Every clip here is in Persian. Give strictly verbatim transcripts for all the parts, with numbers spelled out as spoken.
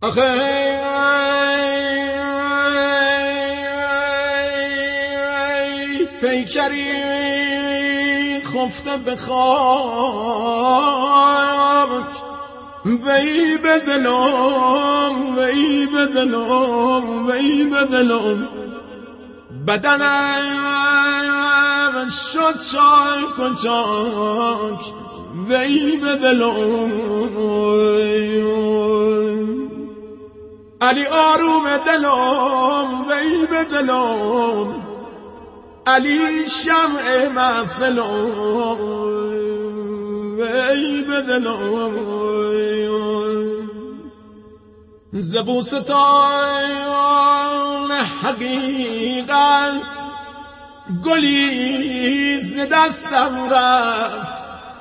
آخه پیکری خفته به خاک وی به دلم وی به دلم وی به دلم بدنم شد چاک و چاک وی به دلم علی آروم دلم وی به دلم علی شمع محفلم وی به دلم زبوستان حقیقت گلی ز دستم رفت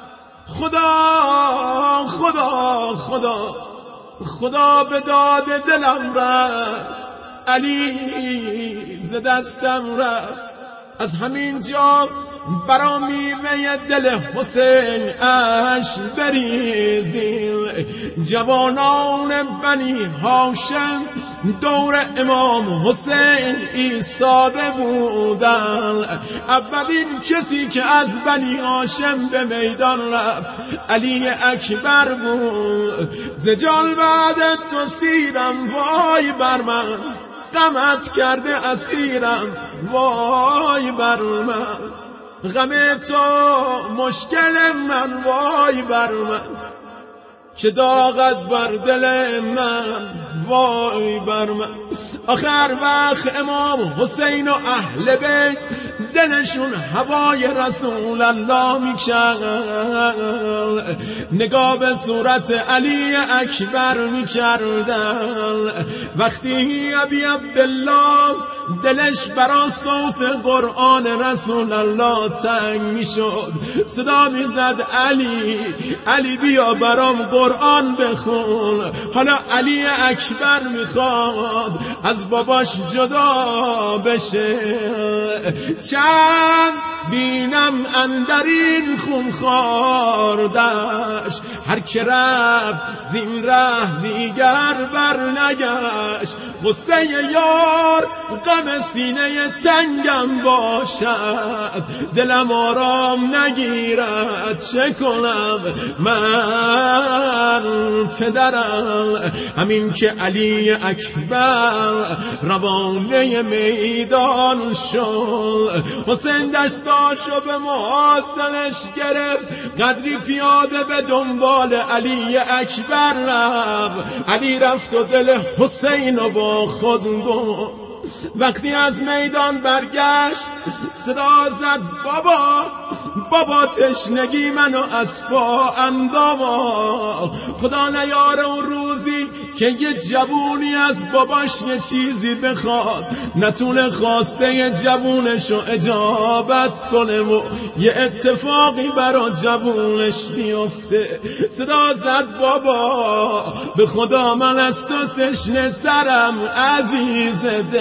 خدا خدا خدا خدا به داد دلم رست علی ز دستم رفت از همین جا برا میوه دل حسین اش بریزیم جوانان بنی هاشم دور امام حسین ایستاده بودن اولین کسی که از بنی هاشم به میدان رفت علی اکبر بود زجال بعد تو سیرم وای بر من غمت کرده اسیرم وای بر من غم تو مشکل من وای بر من چه داغت بر دل من وای بر من آخر وقت امام حسین و اهل بیت دلشون هوای رسول الله میکرد نگاه به صورت علی اکبر میکردن وقتی ابی عبدالله دلش برا صوت قرآن رسول الله تنگ میشد صدا میزد علی علی بیا برام قرآن بخون حالا علی اکبر میخواد از باباش جدا بشه چند بینم اندرین خونخواردش هر که رفت زین ره دیگر بر نگشت غصه یار غم سینه تنگم باشد دلم آرام نگیرد چه کنم من پدرم همین که علی اکبر روانه میدان شد حسین دستاشو به محاصرش گرفت قدری پیاده به دنبال علی اکبر رفت علی رفت و دل حسین رو با خود گفت وقتی از میدان برگشت صدا زد بابا بابا تشنگی منو از پا انداما خدا نیاره اون روزی که یه جوونی از باباش یه چیزی بخواد نتونه خواسته یه جوونشو اجابت کنه و یه اتفاقی برا جوونش بیفته صدا زد بابا به خدا من از تو تشنه ترم عزیز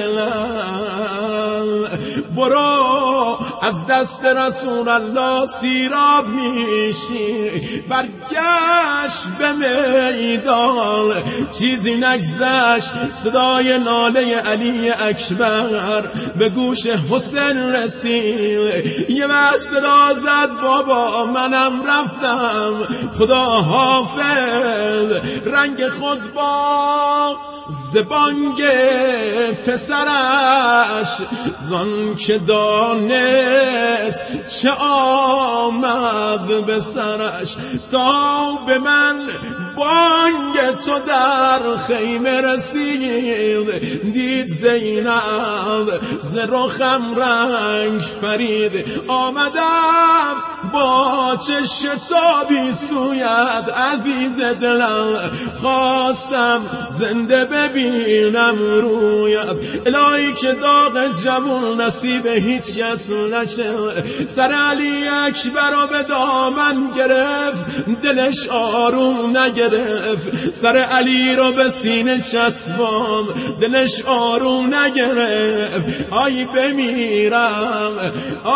دلم برو از دست رسول الله سیراب میشی برگشت به میدان چیزی نگذشت صدای ناله علی اکبر به گوش حسین رسید یه وقت صدا زد بابا منم رفتم خدا حافظ رنگ خود با زبانگ پسرش زان که دانست چه آمد به سرش تا به من بانگ تو در خیمه رسید دید زینب ز رخم رنگ پرید آمدم با چه شتابی سویت عزیز دلم خواستم زنده ببینم رویت الهی که داغ جوون نصیب هیچ کس نشه سر علی اکبر رو به دامن گرفت دلش آروم نگرفت سر علی رو به سینه چسبان دلش آروم نگرفت آی بمیرم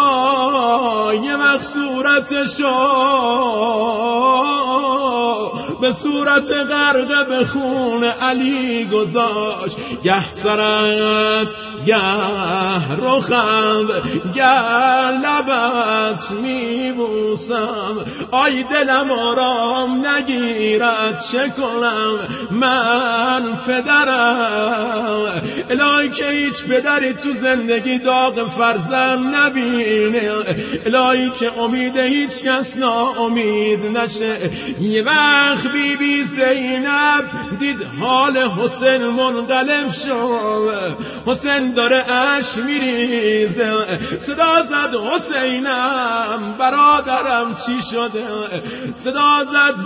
آی وقت صورتشو به صورت غرق به خون علی گذاشت. گه سرت گه رخم گه لبت میبوسم، آی دلم آرام نگیرد چه کنم من پدرم. الهی که هیچ پدری تو زندگی داغ فرزند نبینه، الهی که امید هیچ کس ناامید نشه. یه وقت بی بی زینب دید حال حسین منقلب شد، حسین داره اش میریزه، صدا زد حسینم برادرم چی شده، صدا زد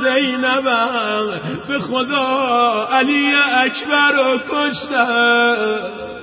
زینبم به خدا علی اکبر رو کشتم.